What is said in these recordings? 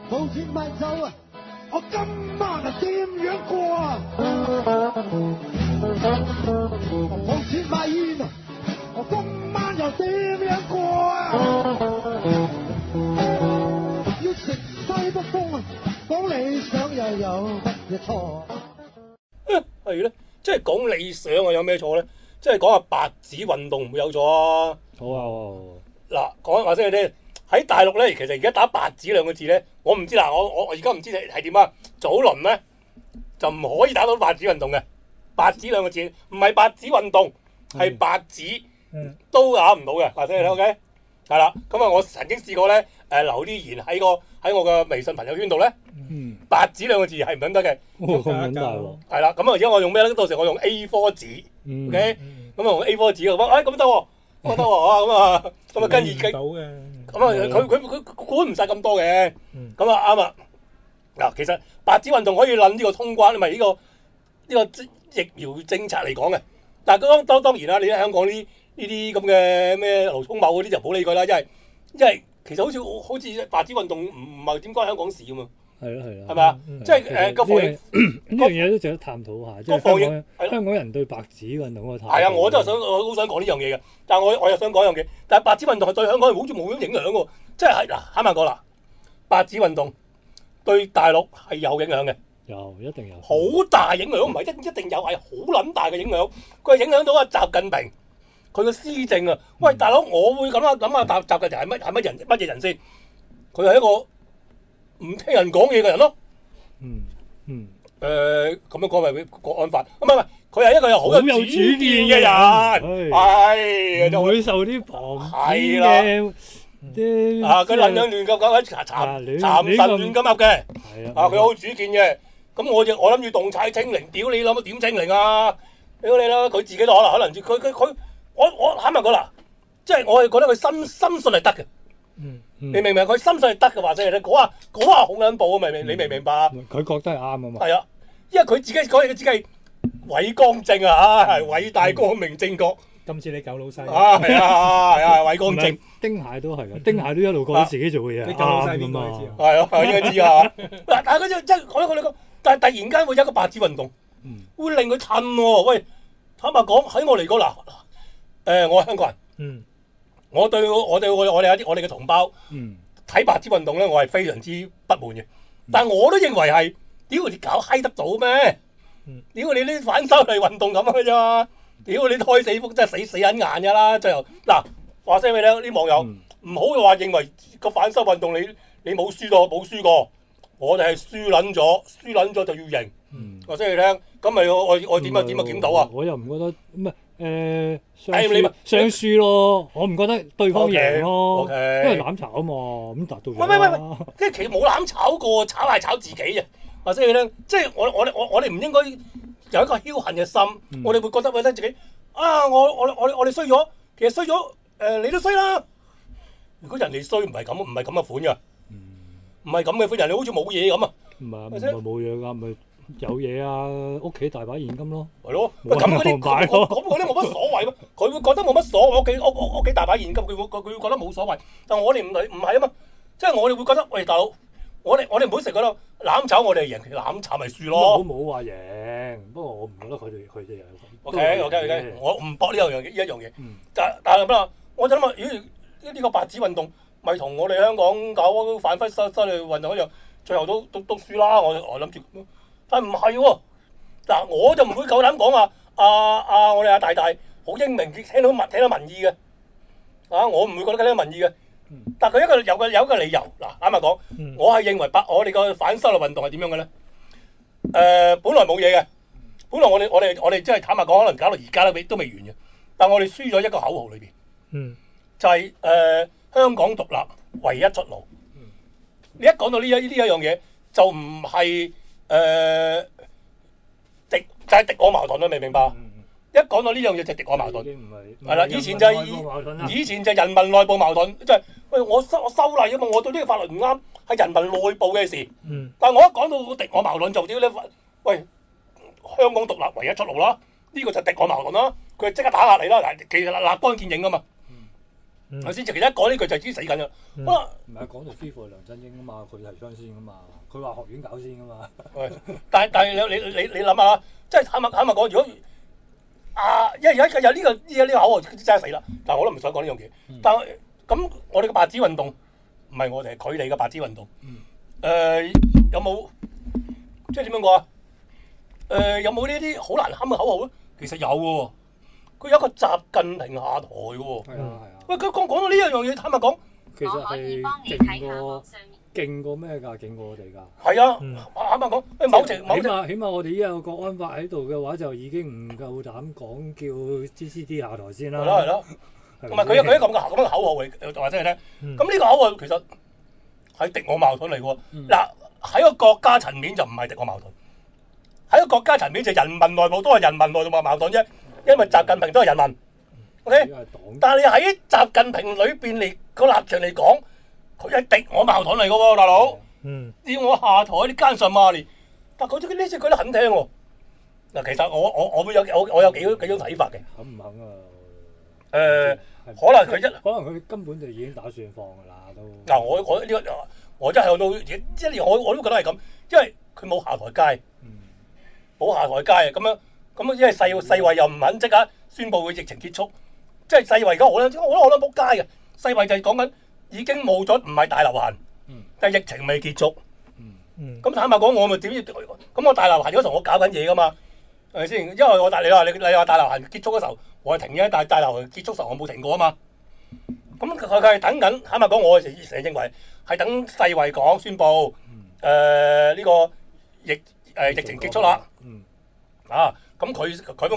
冇錢買酒啊！我今晚啊點樣過啊？冇錢買煙啊！我今晚又點樣過啊？要食西北風啊！講理想又有乜嘢錯？ 係咧，即係講理想啊，有咩錯咧？即係講下白紙運動唔會有錯啊！ 好啊， 嗱，講話先你聽，喺大陸咧，其實而家打白紙兩個字咧，我唔知啦，我而家唔知係點啊！早輪咧就唔可以打到白紙運動嘅，白紙兩個字唔係白紙運動，係白紙都打唔到嘅。話先你聽 OK，係啦。咁啊，我曾經試過咧，留啲言喺我嘅微信朋友圈度咧，白紙兩個字係唔得嘅。 咁撚大喎！ 係啦，咁啊，而家我用咩咧？到時我用 A4 紙，OK，咁啊用 A4 紙啊，咁得喎，咁得喎啊，咁啊跟住到嘅。 咁啊佢管唔晒咁多嘅，咁啊啱啊。嗱，其實白紙運動可以諗呢個通關，咪呢個疫苗政策嚟講嘅。但係當然啦，你喺香港呢啲咁嘅咩盧聰茂嗰啲就唔好理佢啦，因為其實好似白紙運動唔係點關香港事㗎嘛。 係咯， 係咪啊？即係個防疫呢樣嘢都值得探討下。即係香港人對白紙運動嗰個態度。 係啊，我都係好想講呢樣嘢嘅。但係我又想講一樣嘢。但係白紙運動係對香港人好似冇咁影響喎。即係嗱，坦白講啦，白紙運動對大陸係有影響嘅。 一定有。 好大影響，唔係一定有，係好撚大嘅影響。佢係影響到阿習近平佢嘅施政啊！喂，大佬，我會咁諗下習近平係乜嘢人先？佢係一個唔聽人講嘢嘅人咯。咁樣講咪國安法？唔係，佢係一個好有主見嘅人，係就會受啲旁係啦。佢撚兩亂咁講，蠶神亂咁噏嘅。佢好主見嘅。咁我諗住動態清零，屌你諗乜點清零啊？屌你啦！佢自己都可能佢我坦白講啦，即係我係覺得佢深信係得嘅。你明唔明？佢深信係得嘅話，即係你講下好撚暴啊！你明唔明白？ 佢覺得係啱啊嘛。 係啊，因為佢自己講嘢，佢自己係偉光正啊，係偉大光明正確。 今次你狗老細係啊，偉光正。 丁蟹都係㗎，丁蟹都一路覺得自己做嘅嘢你狗老細邊個你知啊？ 係啊，應該知啊。但係佢即係講，但係突然間會有一個白紙運動，會令佢褪喎。喂，坦白講，喺我嚟講嗱，我係香港人，我對我哋嘅同胞睇白紙運動咧，我係非常之不滿嘅。但係我都認為係，屌你搞閪得到咩？屌你啲反修例運動咁嘅啫嘛！屌你開死幅真係死緊硬㗎啦！最後嗱，話聲俾你聽，啲網友唔好話認為個反修運動你冇輸過，我哋係輸撚咗就要贏。話聲俾你聽，咁咪我點啊檢討啊？ 我又唔覺得唔係雙輸咯，我唔覺得對方贏咯，因為攬炒啊嘛，咁達到咗。 喂，即係其實冇攬炒過，炒係炒自己嘅。話聲俾你聽，即係我哋唔應該有一個僥倖嘅心，我哋會覺得自己啊，我哋衰咗，其實衰咗，你都衰啦。如果人哋衰唔係咁嘅款㗎，唔係咁嘅款，人哋好似冇嘢咁啊。唔係冇嘢㗎，咪有嘢啊！屋企大把現金咯。 係咯，咁嗰啲冇乜所謂咯。佢會覺得冇乜所謂，屋企大把現金，佢會覺得冇所謂。但係我哋唔係啊嘛，即係我哋會覺得，喂大佬，我哋唔好成日覺得攬炒我哋係贏，攬炒咪輸咯。 冇話贏，不過我唔覺得佢哋有。 OK，我唔搏呢一樣嘢。但係乜我就諗啊，呢個白紙運動咪同我哋香港搞反修例運動一樣，最後都輸啦。我諗住，但係唔係喎。嗱，我就唔會夠膽講話我哋阿大好英明，聽到民意嘅。我唔會覺得聽到民意嘅。但係佢有一個理由。嗱，啱啱講，我係認為我哋個反修例運動係點樣嘅咧？本來冇嘢嘅，本來我哋真係坦白講，可能搞到而家都未完嘅。但我哋輸咗一個口號裏邊，就係香港獨立唯一出路。你一講到呢一樣嘢，就唔係就係敵我矛盾啦，明唔明白？一講到呢樣嘢就敵我矛盾，係啦。以前就人民內部矛盾，即係喂我修例啊嘛，我對呢個法律唔啱，係人民內部嘅事。但係我一講到敵我矛盾就屌你，喂香港獨立唯一出路啦，呢個就敵我矛盾啦。佢即刻打壓你啦，其實立竿見影噶嘛。 頭先其實一講呢句就已經死緊啦。好啦， 唔係講到師傅係梁振英啊嘛，佢提倡先噶嘛，佢話學院搞先噶嘛。 但係你諗下，即係坦白講，如果因為有呢個口號真係死啦。但係我都唔想講呢樣嘢。但係咁，我哋嘅白紙運動唔係我哋係佢哋嘅白紙運動。有冇即係點樣講啊？有冇呢啲好難堪嘅口號咧？其實有喎。佢有一個習近平下台嘅喎。係啊。喂，佢講到呢一樣嘢，坦白講， 其實係勁過咩㗎？勁過我哋㗎。 係啊，坦白講， 起碼我哋依家有國安法喺度嘅話，就已經唔夠膽講叫 GCD 下台先啦。 係咯。同埋佢有咁嘅口號嚟，話真係咧。咁呢個口號其實係敵我矛盾嚟嘅喎。嗱，喺個國家層面就唔係敵我矛盾，喺個國家層面就人民內部都係人民內部矛盾啫。因為習近平都係人民，OK？但係你喺習近平裏邊嚟個立場嚟講，佢係敵我矛盾嚟嘅喎，大佬。要我下台啲奸臣罵你，但佢呢次佢都肯聽喎。嗱，其實我會有幾種睇法嘅。 肯唔肯啊？ 可能佢根本就已經打算放㗎啦，都。 嗱，我真係我都覺得係咁，因為佢冇下台階，冇下台階咁樣。咁因為世衛又唔肯即刻宣佈佢疫情結束，即係世衛而家我覺得仆街嘅。世衛就係講緊已經冇咗，唔係大流行，但係疫情未結束。咁坦白講，我咪點要？咁我大流行嗰時候我搞緊嘢噶嘛，係咪先？因為你話大流行結束嗰時候我係停嘅，但係大流行結束時候我冇停過啊嘛。咁佢係等緊，坦白講，我成日認為係等世衛講宣佈呢個疫情結束啦。咁佢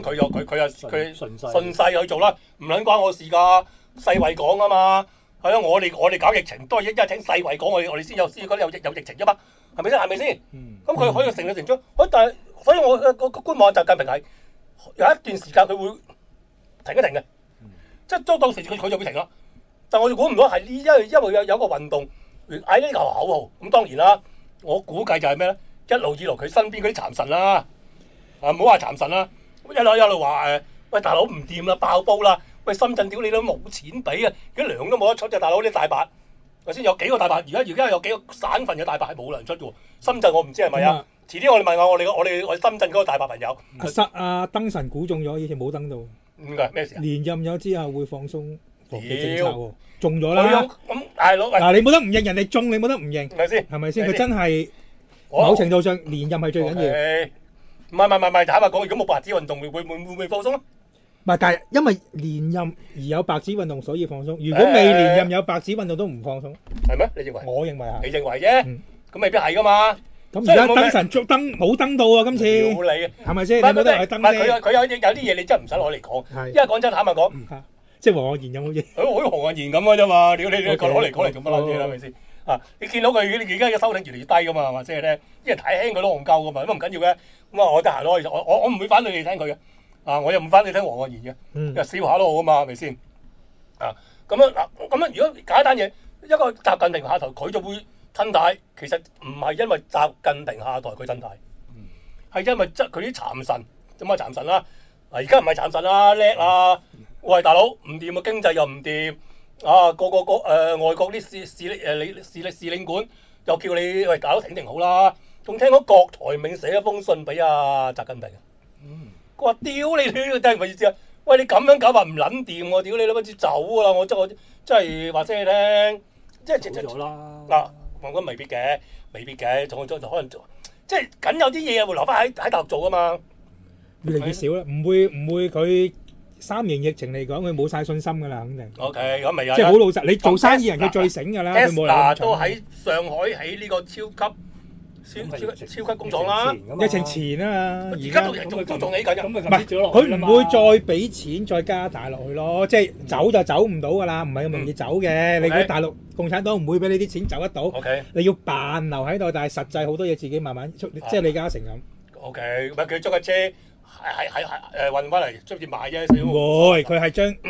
順勢去做啦，唔撚關我事㗎。世衛講啊嘛，係啊，我哋搞疫情都係一聽世衛講，我哋先有疫情啫嘛，係咪先？係咪先？咁佢可以成咗，但係所以我個觀望習近平係有一段時間佢會停一停嘅，即係到時佢就會停啦。但我哋估唔到係因為有個運動嗌呢個口號，咁當然啦，我估計就係咩咧？一路以來佢身邊嗰啲蠶臣啦。唔好話蠶臣啦，一路話喂大佬唔掂啦，爆煲啦，喂深圳屌你都冇錢俾啊，啲糧都冇得出啫，大佬啲大白，頭先有幾個大白，而家有幾個省份嘅大白係冇糧出嘅喎，深圳我唔知係咪啊？遲啲我哋問下我哋深圳嗰個大白朋友。 燈神估中咗，以前冇登到。 點解咩事啊？ 連任咗之後會放鬆防疫政策喎，中咗啦。 咁大佬嗱，你冇得唔認人哋中，你冇得唔認， 係咪先？ 佢真係某程度上連任係最緊要。 唔係，坦白講，如果冇白紙運動，會唔會放鬆啊？ 唔係，但係因為連任而有白紙運動，所以放鬆。如果未連任有白紙運動，都唔放鬆。 係咩？你認為？ 我認為係。 你認為啫？咁未必係噶嘛。 咁而家燈神冇登到啊！今次。屌你啊！係咪先？你冇得去登啫。 佢有啲嘢你真係唔使攞嚟講。因為講真，坦白講， 即係黃岸然有冇嘢？ 好似黃岸然咁嘅啫嘛。屌你攞嚟做乜撚嘢啦？係咪先？你見到佢而家嘅收聽越嚟越低噶嘛？係嘛？即係咧，啲人睇輕佢都戇鳩噶嘛。咁唔緊要嘅。咁我得閒咯，我唔會反對你聽佢嘅，我又唔反對聽黃岸然嘅，因為笑下都好啊嘛，係咪先？咁樣如果搞一單嘢，一個習近平下台，佢就會吞帶。其實唔係因為習近平下台佢吞帶，係因為佢啲蠶臣，咁啊蠶臣啦，而家唔係蠶臣啦，叻啊！喂，大佬唔掂啊，經濟又唔掂個外國啲使領館又叫你喂大佬停好啦。仲聽講郭台銘寫一封信俾阿習近平，佢話：屌你聽唔明意思啊？喂，你咁樣搞法唔撚掂喎！屌你諗住走㗎啦！我真係話聲你聽，即係咗啦。 嗱，我覺得未必嘅，仲可能即係緊有啲嘢會留翻喺大陸做㗎嘛。 越嚟越少啦，唔會佢三年疫情嚟講，佢冇晒信心㗎啦，肯定。 OK，咁咪有。 即係好老實，你做生意人佢最醒㗎啦，佢冇 Tesla都喺上海起呢個超級工廠啦， 疫情前啊嘛， 而家都仲起緊㗎， 唔係佢唔會再俾錢再加大落去咯，即係走就走唔到㗎啦，唔係咁容易走嘅。你估大陸共產黨唔會俾你啲錢走得到，你要扮留喺度，但係實際好多嘢自己慢慢出，即係李嘉誠咁。 OK，唔係佢將架車係運翻嚟出邊賣啫， 唔會，佢係將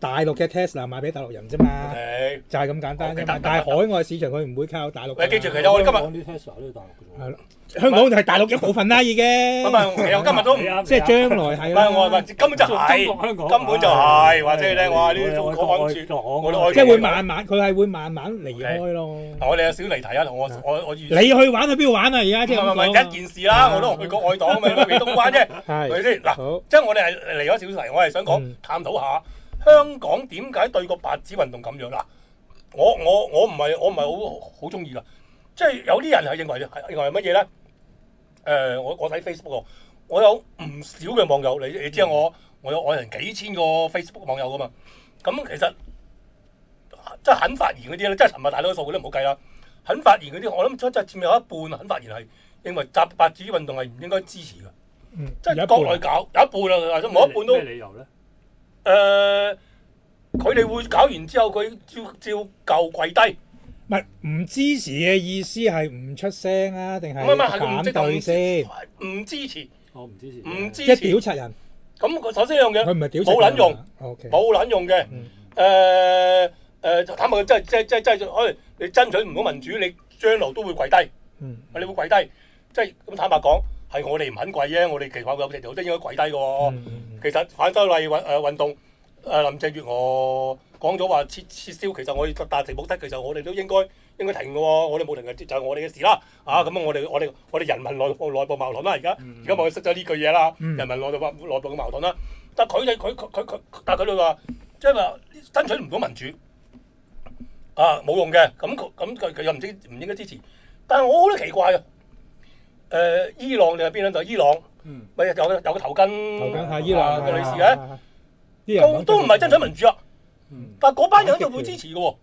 大陸嘅 Tesla 賣俾大陸人啫嘛，就係咁簡單啫嘛。但係海外市場佢唔會靠大陸。 你記住，其實我哋今日講啲 Tesla 都係大陸嘅。 係咯，香港就係大陸一部分啦，已經。 其實我今日都即係將來係啦。 我話根本就係，根本就係話即係咧，哇！呢啲國安處，我都即係會慢慢，佢係會慢慢離開咯。 我哋有少離題啊，同我你去玩去邊度玩啊？而家即係唔係一件事啦，我都去過外黨啊嘛，未通關啫，係咪先？嗱，即係我哋係離咗少少題，我係想講探討下香港點解對個白紙運動咁樣嗱？我唔係好中意噶，即係有啲人係認為係乜嘢咧？我睇 Facebook 我有唔少嘅網友，你知我有成幾千個 Facebook 網友噶嘛？咁其實即係肯發言嗰啲咧，即係尋日大多數嗰啲唔好計啦。肯發言嗰啲，我諗真係佔有一半肯發言係認為白紙運動係唔應該支持嘅。即係國內搞有一半啦，或者冇一半都。咩理由咧？佢哋會搞完之後，佢照舊跪低。 唔係唔支持嘅意思係唔出聲啊，定係反對先？ 唔支持。 我唔支持。 唔支持。 即係屌柒人。 咁首先一樣嘢， 佢唔係屌柒人。 冇撚用。 OK。 冇撚用嘅。坦白講，即係可能你爭取唔到民主，你將來都會跪低。你會跪低。即係咁坦白講，係我哋唔肯跪啫。我哋其實有條條都應該跪低嘅喎。其實反修例運動，林鄭月娥講咗話撤銷，其實我哋達成目的，其實我哋都應該停嘅喎。我哋冇停嘅，就係我哋嘅事啦。咁我哋人民內部矛盾啦。而家我哋識咗呢句嘢啦，人民內部嘅矛盾啦。但係佢哋話，即係話爭取唔到民主，冇用嘅。咁佢又唔應該支持。但係我覺得奇怪啊！伊朗定係邊兩度？伊朗咪有個頭巾係伊朗嘅女士嘅，都唔係爭取民主啊！但係嗰班人就會支持嘅喎。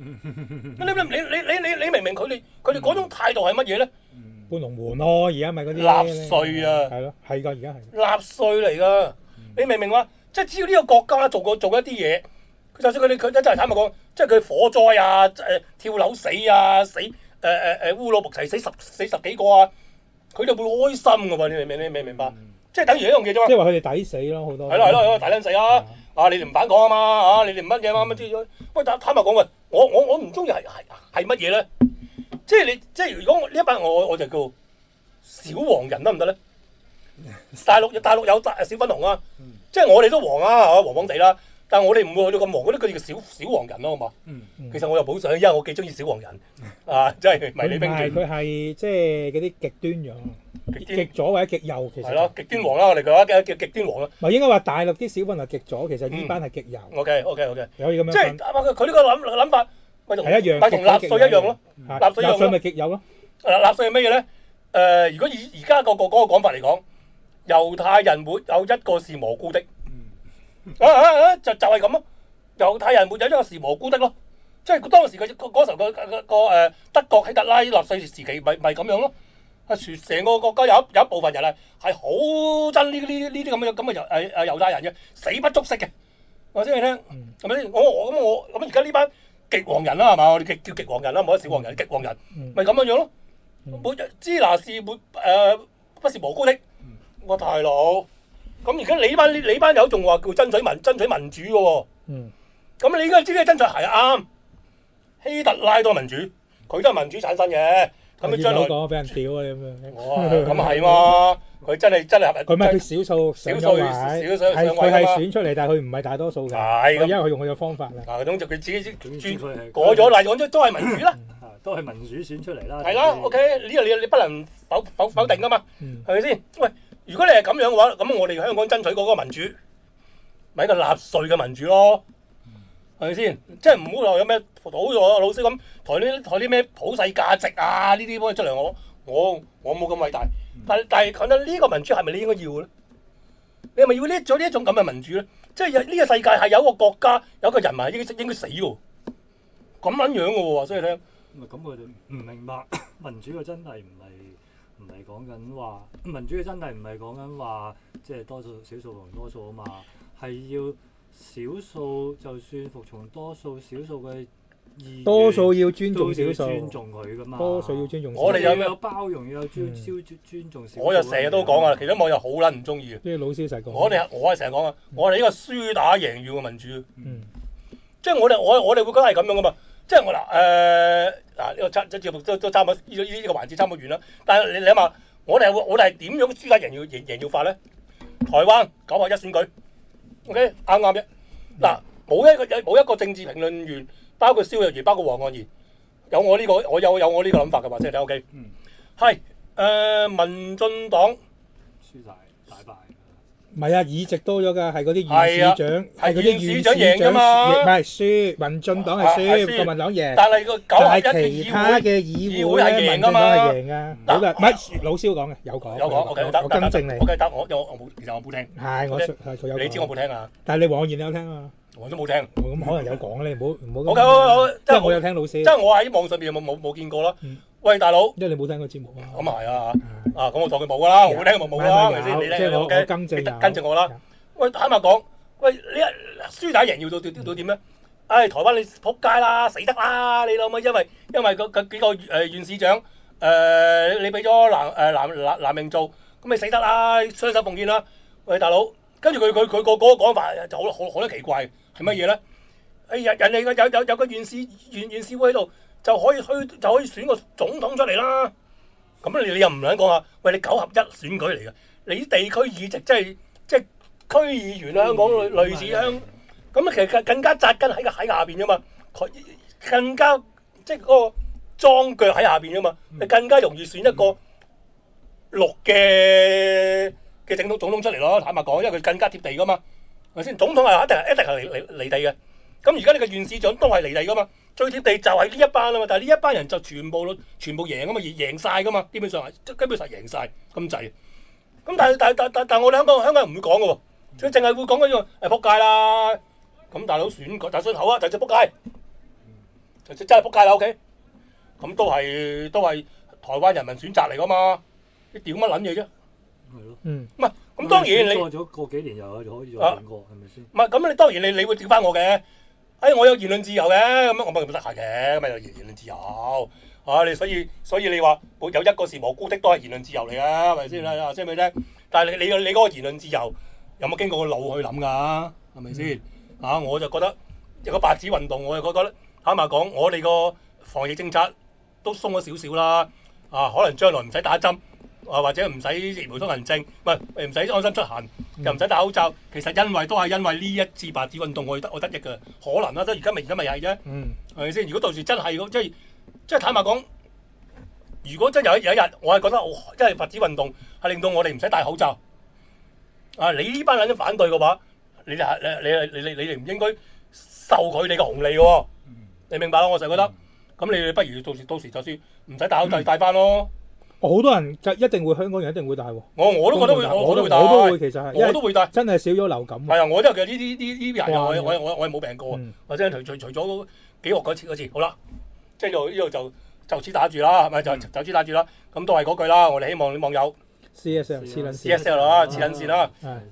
你明唔明佢哋嗰種態度係乜嘢咧？ 搬龍門咯，而家咪嗰啲納稅啊！ 係咯，係㗎，而家係納稅嚟㗎。你明唔明話？即係只要呢個國家做一啲嘢，就算佢真係坦白講，即係佢火災啊、跳樓死啊、烏魯木齊死十幾個啊！佢哋會開心嘅喎，你明白？即係等於一樣嘢啫嘛。 即係話佢哋抵死咯，好多。 係咯，抵撚死啊！你哋唔反抗啊嘛，你哋唔乜嘢乜之類。喂，坦白講喂，我唔中意係乜嘢咧？即係如果呢一班我就叫小黃人得唔得咧？大陸有小粉紅啊，即係我哋都黃啊，黃黃地啦。但係我哋唔會去到咁黃，嗰啲佢哋叫小黃人咯，好嘛？其實我又冇想，因為我幾中意小黃人即係迷你兵團。 佢係即係嗰啲極端樣，極左或者極右，其實係咯， 極端黃啦，我哋嘅話叫極端黃啦。 唔係應該話大陸啲小粉係極左，其實呢班係極右。 OK， 可以咁樣。 即係佢呢個諗法咪同係一樣， 咪同納稅一樣咯。納稅咪極右咯。 納稅係乜嘢咧？如果以而家嗰個講法嚟講，猶太人沒有一個是無辜的。就係咁咯，猶太人沒有一個是無辜的咯，即係當時嗰時候個德國希特拉納粹時期咪咁樣咯，成個國家有一部分人係好憎呢啲咁嘅猶太人嘅，死不足惜嘅，話先你聽，係咪先？我而家呢班極黃人啦係嘛，我哋叫極黃人啦，冇得小黃人，極黃人咪咁樣咯，支那是不是無辜的，我大佬。咁而家你班友仲話叫爭取民主嘅喎，咁你應該知呢個爭取係啱。希特拉都係民主，佢都係民主產生嘅。咁你將來講俾人屌啊咁樣， 咁係嘛？佢真係佢咪佢少數上位，係佢係選出嚟，但係佢唔係大多數嘅。因為佢用佢嘅方法啦。 咁就佢自己改咗啦，講都係民主啦， 都係民主選出嚟啦。 係啦 ，OK，呢個你不能否定噶嘛，係咪先？喂！如果你係咁樣嘅話，咁我哋香港爭取嗰個民主，咪一個納稅嘅民主咯，係咪先？即係唔好話有咩好似我老師咁抬啲咩普世價值啊呢啲出嚟，我冇咁偉大。但係講真，呢個民主係咪你應該要咧？你係咪要呢一種咁嘅民主咧？即係呢個世界係有一個國家有一個人民係應該死喎，咁撚樣嘅喎，所以聽。 咁佢哋唔明白民主嘅真係唔係講緊話民主嘅真諦，唔係講緊話即係多數少數同多數啊嘛，係要少數就算服從多數，少數嘅多數要尊重少數， 尊重佢噶嘛。 多數要尊重少數。 我哋有包容，要有尊重少數。 我就成日都講啊，其他網友好撚唔中意嘅。 呢個老蕭實講。 我係成日講啊，我哋呢個輸打贏要嘅民主。即係我哋會覺得係咁樣噶嘛。即係我呢個節目都差唔多呢個環節差唔多完啦。但係你諗下，我哋係點樣輸打贏要法咧？台灣91選舉 ，OK 啱啫。嗱，冇一個政治評論員，包括蕭若元，包括黃岸然，有我呢個諗法嘅話，即係你 OK。係民進黨輸晒大敗。 唔係啊，議席多咗㗎，係嗰啲縣市長，係嗰啲縣市長贏㗎嘛。 唔係輸，民進黨係輸，國民黨贏。 但係個91 係其他嘅議會咧，民進黨係贏㗎。好啦，唔係老蕭講嘅，有講。 OK， 我更正你。 OK，得我冇，其實我冇聽。 係我佢有。 你知我冇聽啊？ 但係你黃岸然有聽啊？ 我都冇聽。 咁可能有講咧，唔好。 好， 即係我有聽老蕭。 即係我喺網上邊冇見過啦。喂，大佬， 因為你冇聽過節目啊。 咁啊係啊，咁我當佢冇㗎啦，我冇聽咪冇啦，係咪先？你聽我 OK，跟住我啦。喂，坦白講，喂，你輸打贏要到點咧？台灣你仆街啦，死得啦！你諗下，因為嗰幾個縣市長你俾咗南明做，咁你死得啦，雙手奉獻啦！喂，大佬，跟住佢個講法就好得奇怪，係乜嘢咧？人哋有個縣市會喺度，就可以選個總統出嚟啦。咁你又唔想講下？喂，你9合1選舉嚟嘅，你啲地區議席即係區議員香港類似咁其實更加扎根喺下邊啫嘛，佢更加即係嗰個樁腳喺下邊啫嘛，你更加容易選一個綠嘅總統出嚟咯。坦白講，因為佢更加貼地噶嘛，係咪先？總統係一定係離地嘅。咁而家呢個縣市長都係離地噶嘛，最貼地就係呢一班啊嘛。但係呢一班人就全部贏啊嘛，贏晒噶嘛，基本上贏晒咁滯。咁但係我哋香港人唔會講嘅喎。佢淨係會講嗰樣仆街啦，咁大佬選舉就出口啊，就仆街，就真係仆街啦 OK，咁都係台灣人民選擇嚟噶嘛，你屌乜撚嘢啫？ 係咯， 唔係咁當然你過咗個幾年又可以再選過，係咪先？ 唔係咁你當然你會屌翻我嘅，我有言論自由嘅，咁我咪咁得閒嘅，咁咪有言論自由你所以你話有一個是無辜的都係言論自由嚟㗎，係咪先啦？即係咩啫？但係你嗰個言論自由。有冇經過個腦去諗㗎？係咪先？我就覺得一個白紙運動，我就覺得坦白講，我哋個防疫政策都鬆咗少少啦。可能將來唔使打針，或者唔使疫苗通行證，唔使安心出行，又唔使戴口罩。其實都係因為呢一次白紙運動，我得益嘅。可能啦，而家咪係啫。係咪先？如果到時真係即係坦白講，如果真有一日，我係覺得因為白紙運動係令到我哋唔使戴口罩。你呢班人都反對嘅話，你哋唔應該受佢哋嘅紅利喎。你明白啦？我就覺得，咁你不如到時就算唔使戴口罩戴翻咯。 好多人就一定會香港人一定會戴喎。 我都覺得會，我都會戴。 我都會其實係， 我都會戴。 真係少咗流感。 係啊，我因為其實呢啲人我係冇病過，或者除咗幾鑊嗰次，好啦，即係呢度就此打住啦，係咪就此打住啦？咁都係嗰句啦，我哋希望啲網友。CSL 啦，黐撚線啦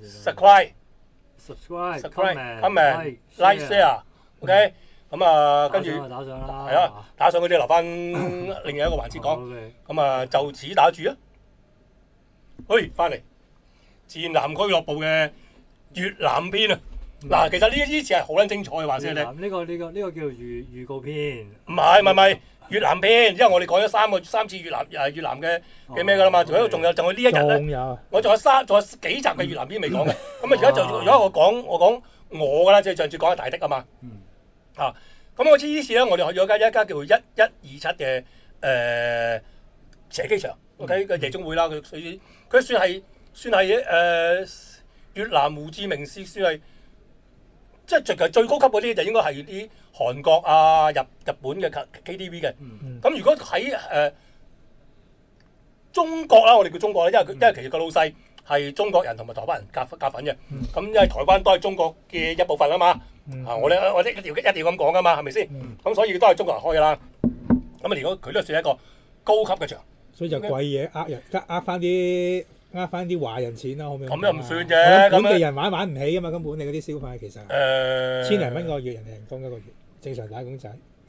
，subscribe，comment，like share，OK，咁跟住係啊，打上嗰啲留翻另外一個環節講，咁就此打住啊！翻嚟戰南俱樂部嘅越南篇啊！嗱，其實呢次係好撚精彩嘅話先你。 呢個叫預告片。 唔係。越南篇，因為我哋講咗三次越南嘅咩㗎啦嘛，仲有呢一日咧，我仲有幾集嘅越南篇未講嘅，咁而家如果我講我㗎啦，即係上次講係大的啊嘛，咁我知呢次咧，我哋去咗一家叫1127嘅射擊場 ，OK 嘅夜總會啦，佢算係越南胡志明市算係。即係最高級嗰啲就應該係啲韓國啊、日本嘅 KTV 嘅。咁如果喺中國啦，我哋叫中國咧，因為其實個老細係中國人同埋台灣人夾份嘅。咁因為台灣都係中國嘅一部分啊嘛。我哋一定要咁講噶嘛，係咪先？咁所以都係中國人開噶啦。咁如果佢都算一個高級嘅場， 所以就貴嘢呃翻啲華人錢啦，好唔好？ 咁又唔算啫， 本地人玩唔起噶嘛，根本你嗰啲消費其實千零蚊個月人工一個月，正常打工仔。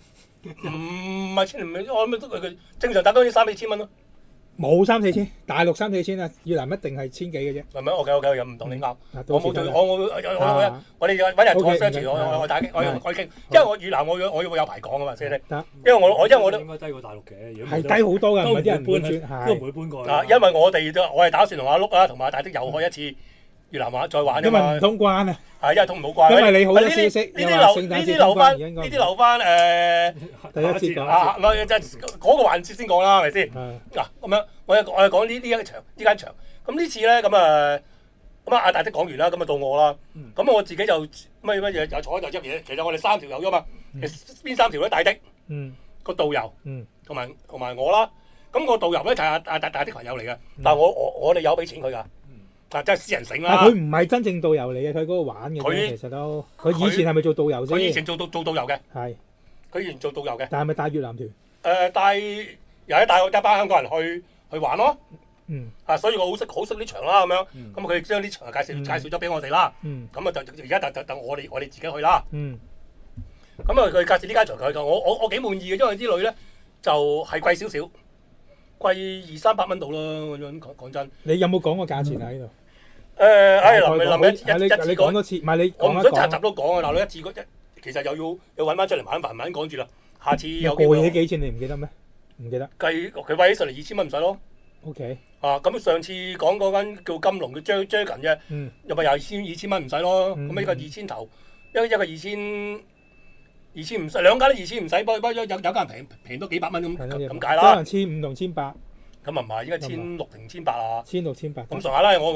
唔係千零蚊，我諗都佢正常打都3、4千蚊咯。 冇3、4千，大陸3、4千啊，越南一定係千幾嘅啫。 係咪？OK，又唔同你拗。我冇做， 到時我哋揾人坐 search 我打擊，我傾，因為我越南我會有排講啊嘛，先因為我都應該低過大陸嘅， 係低好多㗎，唔係啲人唔會轉， 都唔會搬過去。 因為我係打算同阿碌啊同埋阿大的又開一次越南話再玩㗎嘛。 因為唔通關啊。 係因為通唔到關。 因為你好多消息， 呢啲留翻第一節講。 唔係就嗰個環節先講啦，係咪先？嗱咁樣，我係講呢間場。咁呢次咧咁阿大的講完啦，咁到我啦。咁我自己就乜嘢又坐喺度執嘢。其實我哋3條友啫嘛。邊3條咧？大的，個導遊，同埋我啦。咁個導遊咧就係阿大的朋友嚟嘅，但係我哋有俾錢佢㗎。即係私人醒啦。 佢唔係真正導遊嚟嘅，佢嗰個玩嘅。其實都佢以前係咪做導遊先？ 佢以前做導遊嘅。 係。 佢以前做導遊嘅。 但係咪帶越南團？ 又係帶一班香港人去玩咯。所以我好識呢場啦咁樣。咁佢將呢場介紹咗俾我哋啦。咁就而家等我哋自己去啦。咁佢介紹呢間場佢我幾滿意嘅，因為啲女咧就係貴少少，貴200-300蚊到咯。講真。你有冇講過價錢喺度？臨一講多次，唔係你我唔想集都講啊！嗱，你一次其實又要揾翻出嚟麻煩講住啦。下次有機會。過幾錢你唔記得咩？唔記得。 佢貴起上嚟2000蚊唔使咯。 OK。 咁上次講嗰間叫金龍叫 Dragon 嘅，又咪又2000蚊唔使咯。咁呢個2000頭，一個2000唔使，兩間都2000唔使，不過有間平多幾百蚊咁解啦。 可能1500同1800。 咁啊唔係，依家1600定1800啊。 1600、1800。 咁上下啦，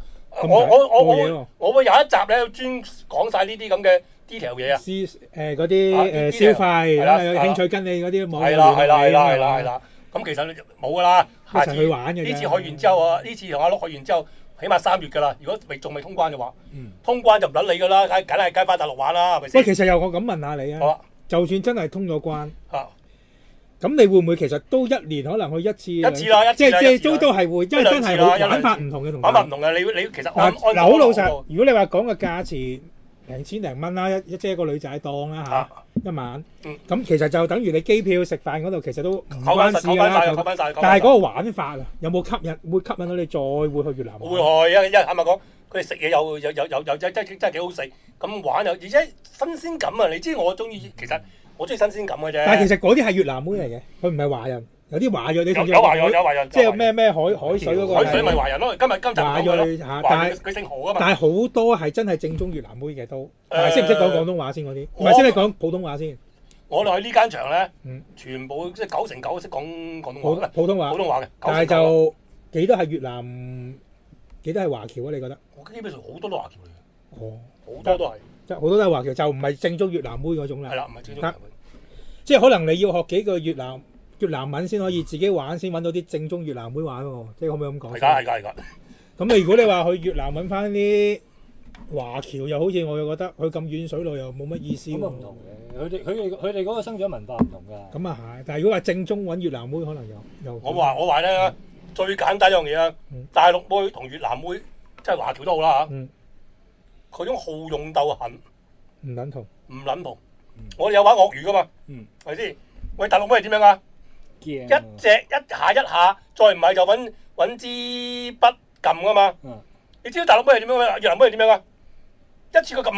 我會有一集咧專講晒呢啲咁嘅 detail 嘢啊。 嗰啲消費，有興趣跟你嗰啲網友係啦。咁其實冇㗎啦，下次去玩嘅。 呢次去完之後啊，呢次同阿碌去完之後，起碼3月㗎啦。如果仲未通關嘅話，通關就唔撚你㗎啦，梗係翻大陸玩啦，係咪先？ 喂，其實我咁問下你啊，就算真係通咗關，咁你會唔會其實都1年可能去一次啦？ 即都係會，因為真係玩法唔同嘅， 玩法唔同嘅。你其實嗱好老實，如果你話講個價錢2000零蚊啦，即係一個女仔當啦嚇，1晚。咁其實就等於你機票食飯嗰度其實都唔關事㗎啦。但係嗰個玩法啊，有冇吸引到你再會去越南？ 會去坦白講，佢哋食嘢有真係幾好食，咁玩而且新鮮感啊！你知我中意，其實我中意新鮮感嘅啫。 但係其實嗰啲係越南妹嚟嘅，佢唔係華人。有啲華裔你有華人， 即係咩海水嗰個。 海水咪華人咯，今集華裔嚇，但係佢姓何啊嘛。 但係好多係真係正宗越南妹嘅都。識唔識講廣東話先嗰啲？唔係識你講普通話先。 我哋去呢間場咧，全部即係9成9識講廣東話。 普通話嘅。但係就幾多係越南，幾多係華僑啊？你覺得？ 我基本上好多都華僑嚟嘅。 哦， 好多都係。 即係好多都係華僑，就唔係正宗越南妹嗰種啦。 係啦，唔係正宗越南妹。 即係可能你要學幾個越南文先可以自己玩，先揾到啲正宗越南妹玩喎。即係可唔可以咁講？ 係㗎。 咁你如果你話去越南揾翻啲華僑，又好似我又覺得去咁遠水路又冇乜意思喎。 咁唔同嘅，佢哋嗰個生長文化唔同㗎。 咁啊係，但係如果話正宗揾越南妹，可能又我話咧，最簡單一樣嘢啊，大陸妹同越南妹即係華僑都好啦嚇。佢種好勇鬥狠唔撚同。 我哋有玩鱷魚㗎嘛？係咪先？喂，大陸妹係點樣啊？一下，再唔係就揾支筆撳㗎嘛。你知道大陸妹係點樣啊？越南妹係點樣啊？一次過撳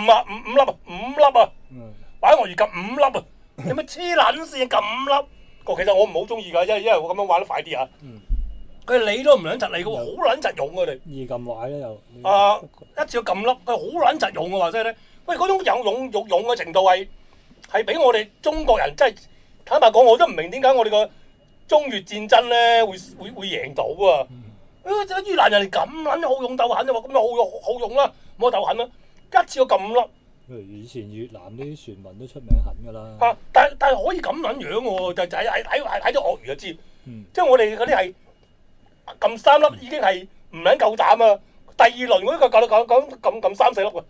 5粒啊！玩鱷魚撳5粒啊！有咩黐撚線撳5粒？其實我唔好中意㗎，因為我咁樣玩得快啲啊。佢理都唔撚窒你嘅喎，好撚窒用佢哋。 易撳壞咧又。 一次過撳粒，佢好撚窒用嘅話，即係咧，喂嗰種有勇嘅程度係比我哋中國人真係坦白講，我都唔明點解我哋個中越戰爭咧會贏到啊！越南人咁撚好勇鬥狠，咁就好勇啦，唔好鬥狠啦，一次過撳粒。 以前越南啲船民都出名狠㗎啦。 但係可以咁撚樣喎，就睇咗鱷魚就知，即係我哋嗰啲係撳3粒已經係唔撚夠膽啊！第二輪嗰啲撳3、4粒喎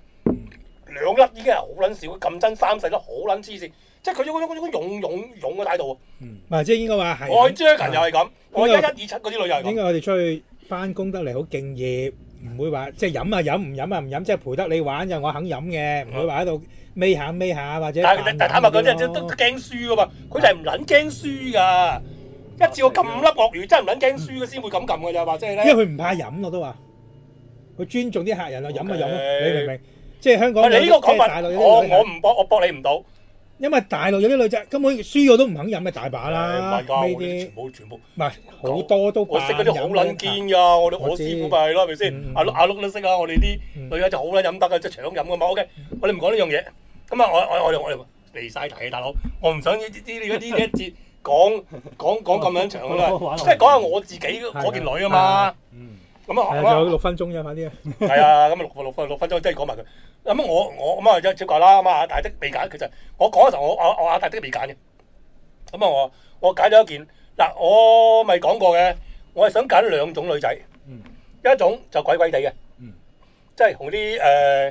，2粒已經係好撚少，撳真3、4粒好撚黐線，即係佢嗰種勇嘅態度啊！ 即係應該話係。 我去 Dragon 又係咁，我1127嗰啲女又係咁。 應該我哋出去翻工得嚟好敬業，唔唔會話即係飲啊飲，唔飲啊唔飲，即係陪得你玩就我肯飲嘅，唔會話喺度孭下或者。 但坦白講，真係都驚輸噶嘛，佢就係唔撚驚輸㗎。一至我撳粒鱷魚，真係唔撚驚輸嘅先會咁撳㗎咋，或者係咧。 因為佢唔怕飲我都話，佢尊重啲客人啊，飲就飲咯，你明唔明？即係香港。 你呢個講法，我唔搏，我搏你唔到。 因為大陸有啲女仔根本輸咗都唔肯飲嘅大把啦，呢啲全部唔係好多都我識嗰啲好撚堅㗎，我師傅咪係咯，係咪先？阿碌都識啊，我哋啲女仔就好撚飲得嘅，即係搶飲㗎嘛。OK，我哋唔講呢樣嘢。咁啊，我哋離曬題，大佬，我唔想呢一節講咁樣長啦，即係講下我自己嗰件女啊嘛。咁啊， 仲有6分鐘啫，快啲啊！ 係啊，咁啊6分鐘，即係講埋佢。咁我咁啊，一照講啦。咁啊，阿大的未揀，其實我講嘅時候，我阿大的未揀嘅。咁啊，我揀咗一件嗱，我咪講過嘅，我係想揀2種女仔，一種就鬼鬼地嘅，即係同啲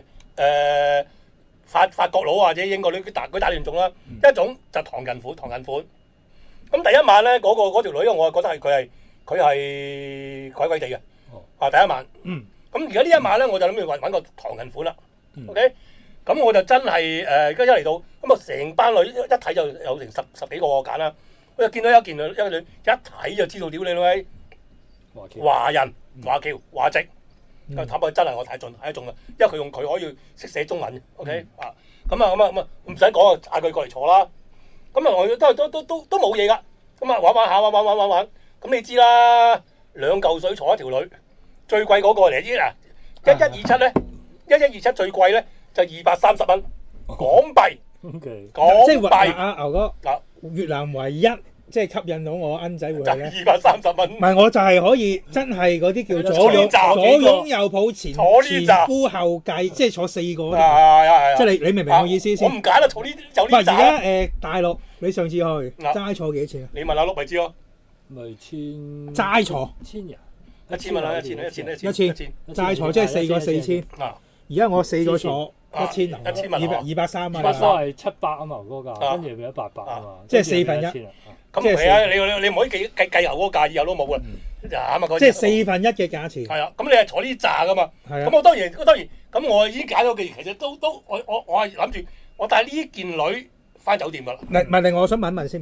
法國佬或者英國啲打亂種啦。一種就唐人款。咁第一晚咧，嗰條女，我係覺得佢係鬼鬼地嘅。第一晚，咁而家呢一晚咧，我就諗住揾個唐人款啦。OK，咁我就真係而家一嚟到，咁啊成班女一睇就有成十幾個我揀啦。我就見到一件女，一睇就知道屌你老味，華人、華僑、華籍。坦白真係我睇中啦，因為佢可以識寫中文。OK，咁啊唔使講啊，嗌佢過嚟坐啦。咁啊我都冇嘢噶。咁啊玩下，咁你知啦，2嚿水坐一條女。最貴嗰個嚟啲啊，1127咧，1127最貴咧就230蚊港幣。港幣即係阿牛哥嗱，越南唯一即係吸引到我奀仔會咧 ，230蚊。 唔係我就係可以真係嗰啲叫左擁右抱前呼後繼，即係坐4個嗰啲。即係你明唔明我意思先？ 我唔揀啦，坐呢就呢扎。而家大陸你上次去齋坐幾錢啊？ 你問阿碌咪知咯。 咪1000 齋坐 1000人。 1000蚊啦，1000 齋坐即係4個4000。而家我4個坐1000蚊，230蚊。 不過係700啊嘛嗰價，跟住變咗800啊嘛， 即係1/4。 咁係啊，你唔可以計油嗰個價，以後都冇嘅。 即係1/4嘅價錢。 係啊，咁你係坐呢扎噶嘛？咁我當然，咁我已經揀咗嘅，其實都我係諗住我帶呢件女翻酒店噶啦。 唔係，我想問一問先，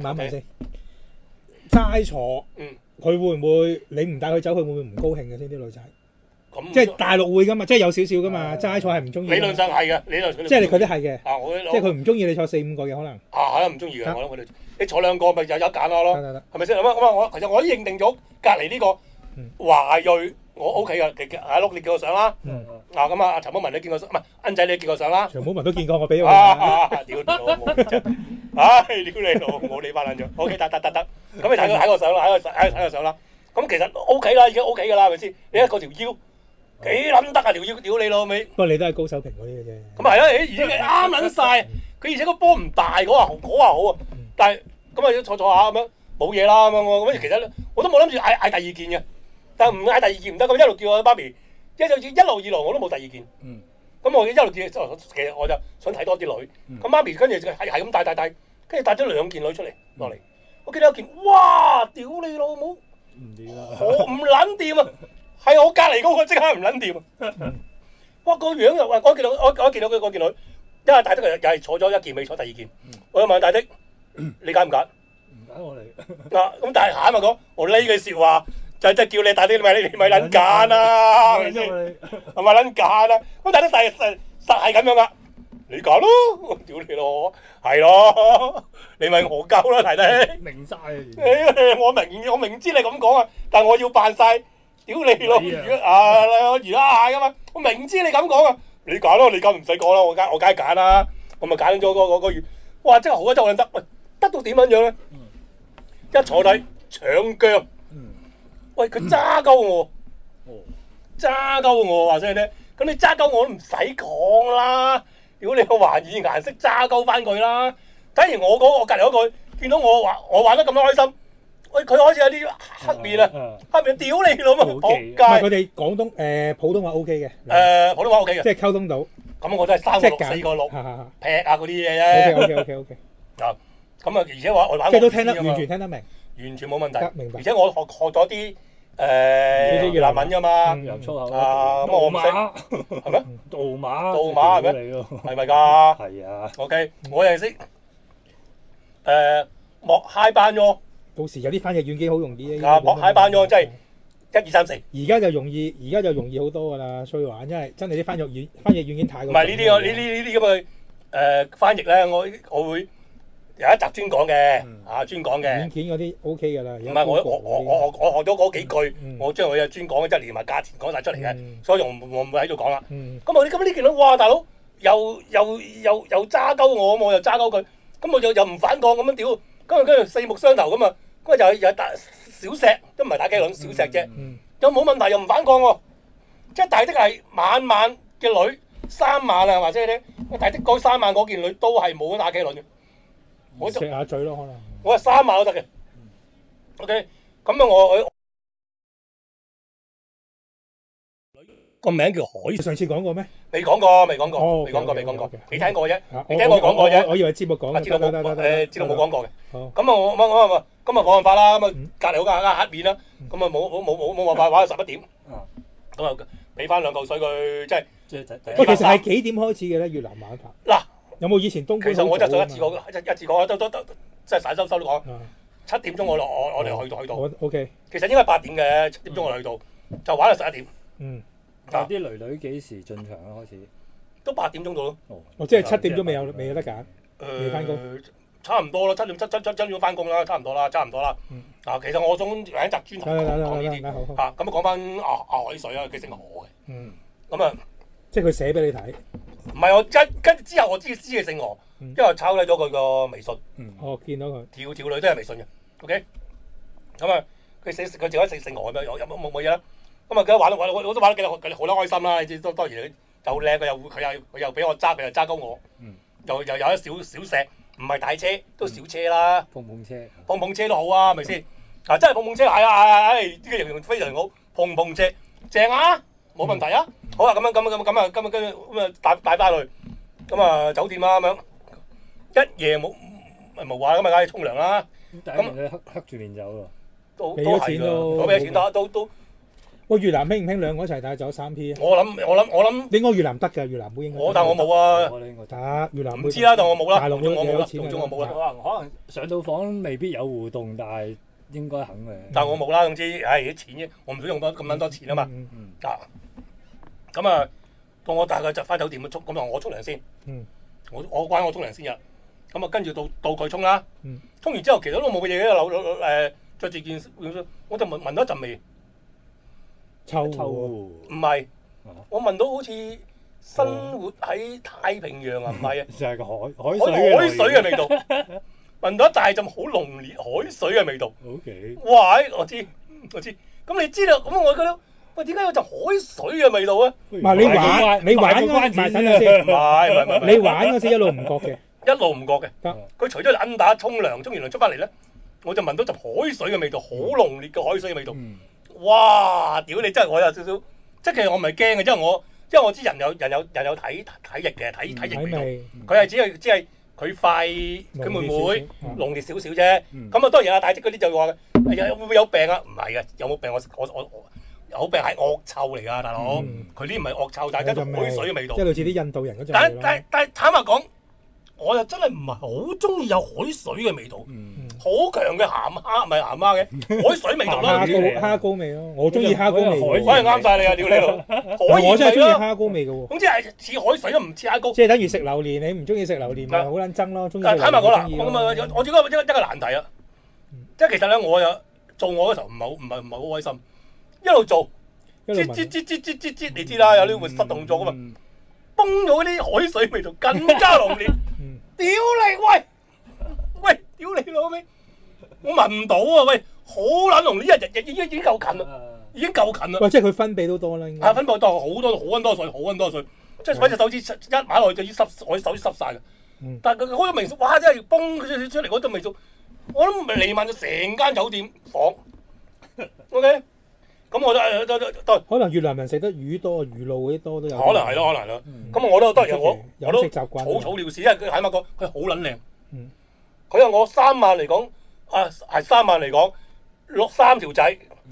齋坐，佢會唔會你唔帶佢走，佢會唔會唔高興嘅先？啲女仔，即係大陸會噶嘛，即係有少少噶嘛。齋坐係唔中意。 理論上係嘅， 即係佢都係嘅。即係佢唔中意你坐4、5個嘅可能。 係唔中意嘅，我諗佢哋。你坐2個咪有揀下咯，係咪先？咁其實我已經認定咗隔離呢個華裔，我 OK 嘅。阿碌你見過相啦。咁啊，陳寶文你見過相，唔係奀仔你見過相啦。 陳寶文都見過，我俾佢。 屌你老母真，屌你老母你班撚咗。OK 得。咁你睇個相啦，睇個相啦。咁其實 OK 啦，已經 OK 㗎啦，係咪先？你睇嗰條腰幾撚得啊？條腰屌你老味。不過你都係高手評嗰啲嘅啫。 咁係啦，而且啱撚晒，佢而且個波唔大，嗰下好啊。但係咁啊，坐下咁樣冇嘢啦咁樣，咁其實我都冇諗住嗌第二件嘅，但係唔嗌第二件唔得，咁一路叫我媽咪，一路以來我都冇第二件。咁我一路叫，其實我就想睇多啲女。咁媽咪跟住係咁帶，跟住帶咗2件女出嚟落嚟。我見到一件，哇！屌你老母，唔掂啦，我唔撚掂啊！係我隔離嗰個即刻唔撚掂啊！哇！個樣又我見到佢嗰件女，因為大的又係坐咗1件，未坐第2件。我又問大的。你揀唔揀？ 唔揀我嚟。 咁但係下一咪講，我呢句説話就係叫你大啲，你咪撚揀啦，係咪先？係咪撚揀啦？咁大啲實係咁樣噶，你揀咯，屌你咯，係咯，你咪我鳩啦，大啲。 明晒我明知你咁講啊，但我要扮晒，屌你咯，魚蝦噶嘛，我明知你咁講啊，你揀咯，你咁唔使講啦，我梗係揀啦，我咪揀咗嗰個月，哇！真係好啊，真係得，喂！得到點樣樣咧？一坐低搶姜，喂佢揸鳩我，話聲咧，咁你揸鳩我都唔使講啦。如果你個還以顏色揸鳩翻佢啦，假如我隔離嗰個見到我玩得咁開心，喂佢開始有啲黑面啊，黑面屌你老母仆街！ 佢哋廣東普通話 OK 嘅， 普通話 OK 嘅， 即係溝通到。 咁我都係3個6、4個6劈啊嗰啲嘢啫。 OK。 咁啊，而且我玩即係都聽得完全聽得明， 完全冇問題。 明白。 而且我學咗啲越南文㗎嘛， 有粗口咁我唔識，係咩？ 杜馬係咩？係咪㗎？ 係啊。 OK，我又識莫嗨班咗， 到時有啲翻譯軟件好容易啊。 莫嗨班咗，即係1、2、3、4。 而家就容易好多㗎啦，衰玩，因為真係啲翻譯軟件太過。 唔係呢啲咁嘅翻譯咧，我會有一集專講嘅，專講嘅。 軟件嗰啲 OK 㗎啦。 唔係我學咗嗰幾句，我將佢嘅專講即係連埋價錢講晒出嚟嘅，所以我唔會喺度講啦。咁我呢件女，哇大佬又揸鳩我，我又揸鳩佢，咁我又唔反抗咁樣屌，跟住四目相投咁啊，跟住又打小石，都唔係打機輪小石啫，又冇問題又唔反抗喎，即係大的係晚嘅女3晚啊，或者咧大的嗰3晚嗰件女都係冇得打機輪嘅。我食下嘴咯，可能。 我係3晚都得嘅。OK， 咁啊我個名叫海。 上次講過咩？ 未講過。未聽過啫。你聽我講過啫。 我以為節目講。 節目冇講過嘅。咁啊我今日冇辦法啦。咁啊隔離嗰間黑面啦。咁啊冇辦法玩到11點。咁啊俾翻2嚿水佢，即係。 其實係幾點開始嘅咧？越南玩法。 嗱。 有冇以前東莞？ 其實我就做一次過，都即係散收都講。7點鐘我哋去到。 OK。 其實應該8點嘅，7點鐘我哋去到，就玩到11點。 但啲女幾時進場啊？開始都8點鐘到咯。 即係7點鐘未有得揀。未翻工。 差唔多啦，7點翻工啦，差唔多啦。其實我想有一集專題講呢啲。咁講翻海水啊，佢姓何嘅。咁啊， 即係佢寫俾你睇。 唔係我跟之後我知佢姓何，因為我抄低咗佢個微信。 見到佢。 條女都係微信嘅。OK。咁啊，佢自己姓何咁樣，有冇嘢啦？咁啊，佢玩我都玩得幾好得開心啦！你知當然又靚，佢又俾我揸，佢又揸鳩我。又有一小石，唔係大車，都小車啦。碰車都好啊，係咪先？真係碰車係啊！呢個形容非常好，碰車正啊！冇問題啊！好啊，咁啊，跟住帶翻去，咁啊酒店啦咁樣，一夜冇話咁啊，梗係沖涼啦。 咁你黑住面走喎， 都係㗎，我俾咗錢都。 喂，越南興唔興兩個一齊帶走3P？ 我諗應該越南得㗎，越南妹應該。 但我冇啊。 得越南妹。 唔知啦，但我冇啦。 大陸我冇啦， 我冇啦。 可能上到房未必有互動，但係應該肯嘅。 但我冇啦，總之啲錢啫，我唔想用咁撚多錢啊嘛。咁啊，到我帶佢就翻酒店咁啊，我沖涼先。我關我沖涼先啊。咁啊，跟住到佢沖啦。沖完之後其實都冇嘢嘅，着住件，我就聞到一陣味。 臭喎。 唔係，我聞到好似生活喺太平洋啊，唔係啊。 就係個海水嘅味道。聞到一大陣好濃烈海水嘅味道。 OK。 哇！我知。咁你知啦，咁我覺得。喂，點解有陣海水嘅味道啊？ 唔係你玩嗰陣，等陣先。唔係，你玩嗰時一路唔覺嘅。 一路唔覺嘅。佢除咗摁打沖涼，沖完涼出翻嚟咧，我就聞到陣海水嘅味道，好濃烈嘅海水嘅味道。哇！屌你真係我有少少，即係其實我唔係驚嘅，因為我知人有體液嘅體液味道。佢係只係佢快，佢妹妹濃烈少少啫。咁啊當然啊，大隻嗰啲就話會唔會有病啊？唔係嘅，有冇病我有病係惡臭嚟㗎，大佬。佢呢唔係惡臭，但係一種海水嘅味道。 即係類似啲印度人嗰種。 但係坦白講，我又真係唔係好中意有海水嘅味道。好強嘅鹹蝦，唔係鹹蝦嘅海水味道啦。 蝦膏味咯，我中意蝦膏味。 可能啱晒你啊！屌你老， 我真係中意蝦膏味嘅喎。 總之係似海水都唔似蝦膏。 即係等於食榴蓮，你唔中意食榴蓮咪好撚憎咯。 坦白講啦，我覺得一個難題啊。即係其實咧，我又做我嗰時候唔係好開心。一路做，擠，你知啦，有啲活塞動作噶嘛，崩咗啲海水味道更加濃烈。屌你喂，屌你老味，我聞唔到啊！喂，好撚濃烈，已經夠近啦，已經夠近啦。 喂，即係佢分泌都多啦。 係分泌多好多水，即係揾隻手指一買落去就已經我手指濕晒嘅。但係佢嗰種味道，哇！真係崩出嚟嗰種味道，我都彌漫咗成間酒店房。OK。咁我都可能越南人食得魚多，魚露嗰啲多都有。 可能係咯。咁我都當然我都習慣草料事，因為佢起碼講佢好撚靚。佢話我3萬嚟講，係3萬嚟講，落3條仔，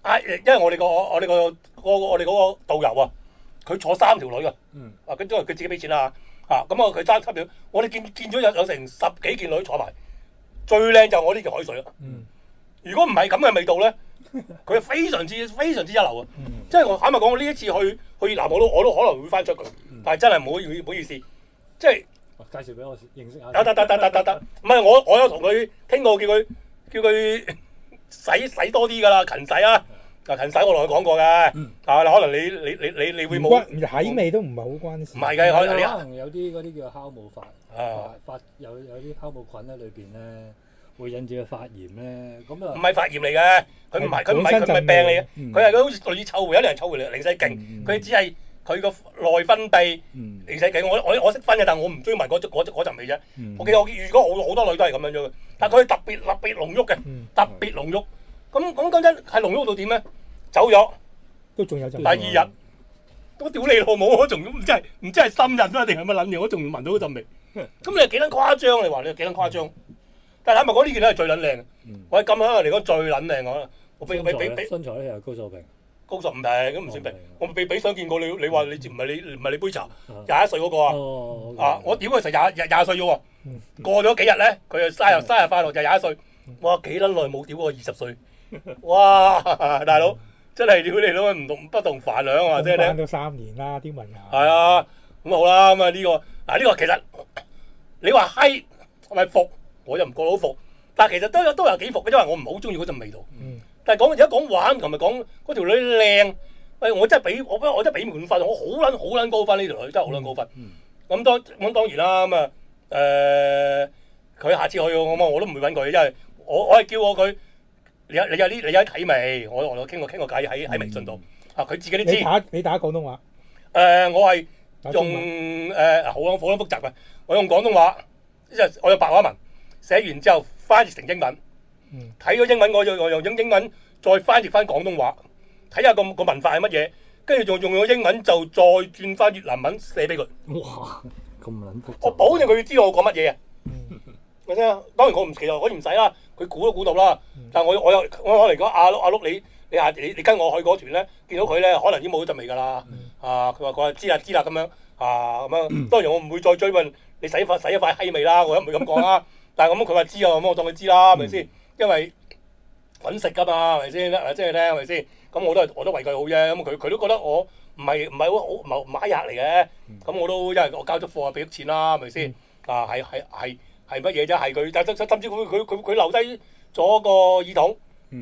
因為我哋嗰個導遊啊，佢坐3條女啊，咁因為佢自己俾錢啦咁佢爭3條，我哋見咗有成10幾件女坐埋，最靚就我呢條海水啦。如果唔係咁嘅味道咧，佢係非常之一流啊！即係我坦白講，我呢一次去越南我都可能會翻出佢，但係真係唔好意思，即係介紹俾我認識下。 得，唔係我有同佢傾過，叫佢洗多啲㗎啦，勤洗啊！勤洗我同佢講過嘅，可能你會冇體味都唔係好關事。 唔係嘅，可能有啲嗰啲叫酵母發有啲酵母菌喺裏邊咧，會引致佢發炎咧。咁啊， 唔係發炎嚟嘅，佢唔係病嚟嘅，佢係好似類似臭味，有啲人臭味嚟勢勁，佢只係佢個內分泌嚟勢勁。我識分嘅，但係我唔中意聞嗰陣味啫。我記得我遇過好多女都係咁樣樣嘅，但係佢特別濃郁嘅，特別濃郁。咁講真係濃郁到點咧？走咗都仲有陣。 第二日我屌你老母，我仲唔知係心癮啊定係乜撚嘢？我仲聞到嗰陣味。咁你係幾撚誇張？你話你係幾撚誇張？但係坦白講呢件咧係最撚靚嘅。我喺咁香嚟講最撚靚我俾身材咧又高手平， 高手唔平咁唔算平。我俾相見過你話你唔係你杯茶21歲嗰個我屌佢成廿歲啫喎。過咗幾日咧，佢就生日快樂就21歲。哇幾撚耐冇屌過20歲？哇大佬！真係屌你老不同凡響啊！即係翻到3年啦，啲文牙。 係啊，咁好啦，咁呢個其實你話閪係咪服？我就唔覺得好服，但係其實都有幾服嘅，因為我唔好中意嗰陣味道。但係而家講玩同埋講嗰條女靚，我真係俾滿分，我好撚高分呢條女，真係好撚高分。咁當然啦，咁佢下次去我都唔會揾佢，因為我係叫佢。你有啲體味，我傾過偈喺微信度佢自己都知。 你打廣東話？ 我係用好撚複雜嘅，我用廣東話，即係我有白話文寫完之後翻譯成英文，睇咗英文我用英文再翻譯翻廣東話，睇下個文化係乜嘢，跟住仲用咗英文就再轉翻越南文寫俾佢。 哇！咁撚複雜。我保證佢要知道我講乜嘢啊！咪先啊！當然其實我唔使啦，佢估都估到啦。但係我可能講阿碌你跟我去嗰團咧，見到佢咧可能已經冇咗陣味㗎啦。佢話知啦咁樣咁樣。當然我唔會再追問你洗一塊閪味啦，我都唔會咁講啦。但係咁佢話知啊，咁我當佢知啦，係咪先？因為揾食㗎嘛，係咪先？即係咧，係咪先？咁我都為佢好啫。咁佢都覺得我唔係好買客嚟嘅。咁我都因為我交咗貨俾咗錢啦，係咪先？係乜嘢啫？係佢，但甚至佢留低咗個耳筒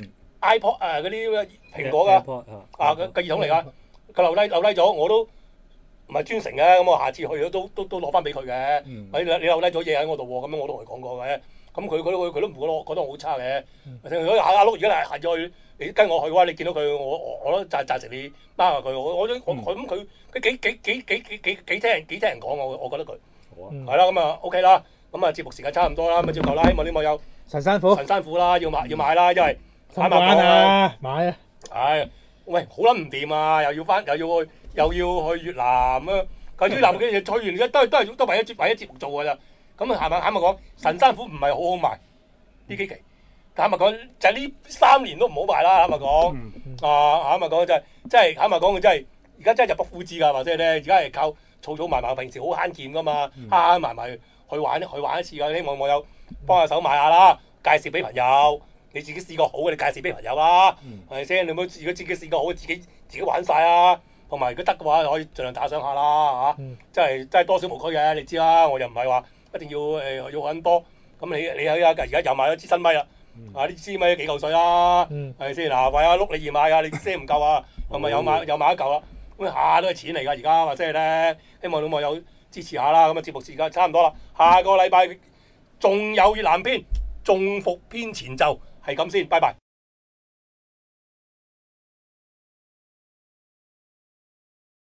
，iPod 嗰啲蘋果㗎，個耳筒嚟㗎。佢留低咗，我都唔係專程嘅。咁我下次去都攞翻俾佢嘅。你留低咗嘢喺我度喎，咁樣我都同佢講過嘅。咁佢都唔覺得我好差嘅。如果阿碌而家係下去，你跟我去嘅話，你見到佢，我都贊成你包下佢。我咁佢幾聽人講我覺得佢係啦。咁OK 啦。咁節目時間差唔多啦，咁照舊啦。希望啲網友神山虎啦，要買啦，因為坦白講啊，買啊！ 係喂，好撚唔掂啊！又要去越南啊！佢越南嘅嘢去完而家都為咗節目做㗎咋。咁坦白講，神山虎唔係好賣呢幾期。坦白講就係呢3年都唔好賣啦。坦白講坦白講真係坦白講佢真係而家真係入不敷支㗎，或者咧而家係靠儲埋埋，平時好慳儉㗎嘛，慳埋。去玩一次㗎，希望網友幫下手買下啦，介紹俾朋友。你自己試過好嘅，你介紹俾朋友啦，係咪先？你唔好如果自己試過好，自己玩晒啊。同埋如果得嘅話，可以盡量打賞下啦嚇。真係多少無區嘅，你知啦。我又唔係話一定要要很多。咁你而家又買咗支新咪啦，呢支咪幾嚿水啦，係咪先？嗱，為阿碌你易買啊，你聲唔夠啊，又買一嚿啦。咁下都係錢嚟㗎，而家或者係咧，希望啲網友支持下啦。咁節目時間差唔多啦，下個禮拜仲有越南篇，中伏篇前奏係咁先，拜拜。